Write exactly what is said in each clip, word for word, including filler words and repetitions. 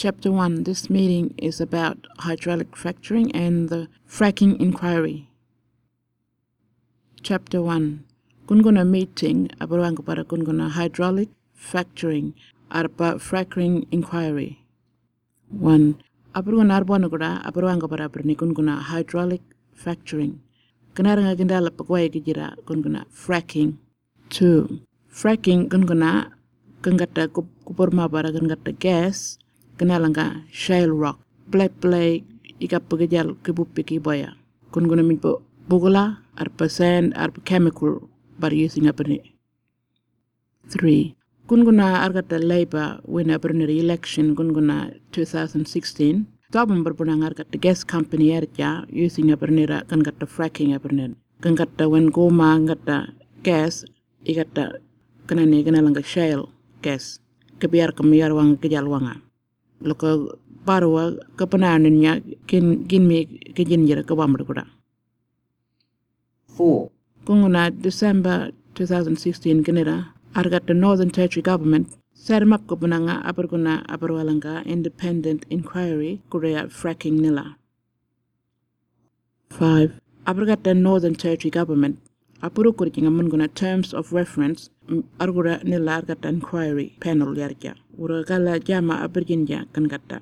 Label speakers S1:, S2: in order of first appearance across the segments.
S1: Chapter one. This meeting is about hydraulic fracturing and the fracking inquiry. Chapter one. Kunguna meeting abaruanga para kunguna hydraulic fracturing arpa fracking inquiry. one. Abaruguna arbona kuda abaruanga para abrani kunguna hydraulic fracturing. Kanaranga gindala pagwaya gijira kunguna fracking. two. Fracking kunguna kangata kupurma para kangata gas kanalanga shale rock. Black play ikapagajal kibupiki boya. Kunguna minpo bugula arpa sand arpa chemical para using apani. three. Kunguna argata labor win apani election kunguna twenty sixteen. Tabam berpunang argata gas company erja using apani ra kangata fracking apani. Kangata when goma ngata gas ikata kanani kanalanga shale gas. Kebiar kemiyar wang kejal wanga. Loko barwa kapananin niya kin ginmi kejinjira kabamr kuda.
S2: four.
S1: Kunguna December twenty sixteen kanira argat the Northern Territory government sarmak kapunanga aparguna aparwalanga independent inquiry kurea fracking nila. five. Abargat the Northern Territory government apuru kurjinga munguna terms of reference argura nila argat inquiry panel yarja ura kala jama aberjinja kangata.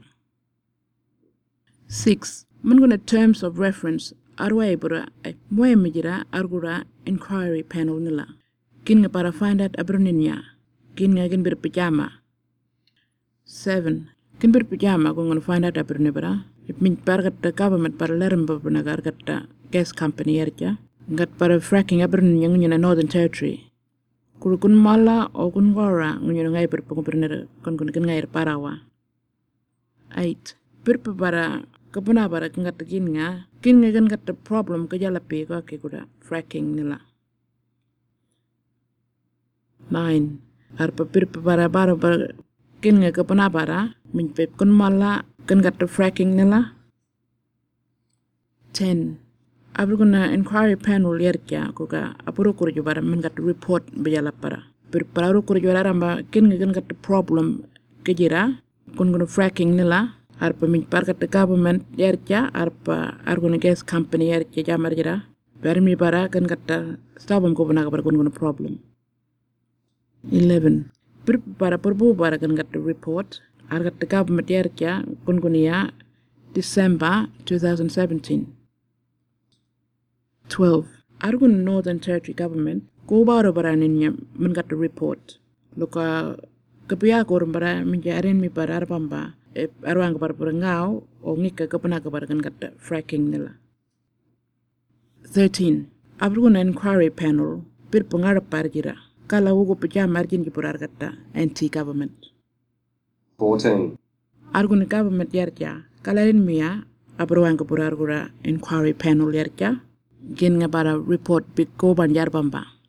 S1: six. Munguna terms of reference arway bura moy mijira argura inquiry panel nila. Kin nga para find out aberninya kin nga gin bir pijama. seven. Kin bir pijama kung nga find out abernibara it mean pargat the government para lerim babuna gargata gas company yarja ngat para fracking aberninya ngunya Northern Territory. Kurukun mala o kun gora ngunya ngay berpengubernir kun kun kin ngay parawa. eight. Birpa para kapuna para kangat kin nga kin nga gan gat problem kajalapi ko akikuda fracking nila. nine. Arpa birpa para para para kin nga kapuna para minpep kun mala kan gat fracking nila. ten. Abruguna inquiry panel yerja kuka apuru kurjo bara min gat report bejala para. Birpa aru kurjo ramba kin nga gan gat problem kejira kun guna fracking nila. Arpa min parkat the government yerja arpa arguna gas company yerja jamar jira bermi bara kan kata stabam ko bana kabar kun problem. eleven. Bir para perbu bara kan kata report argat the government yerja kun kunia December twenty seventeen. twelve. Argun Northern Territory government ko bara bara ninya min kata report loka kapia ko bara min jarin mi bara arpamba arwang kabar perengau o ngika kapana kabar kan kata fracking nila. thirteen. Abruguna inquiry panel bir pengarap parjira kala ugo pejam margin ki purar kata anti-government.
S2: fourteen.
S1: Arguna government yarja kala rin miya abruang kapurar gura inquiry panel yarja gin nga para report big ko banjar bamba.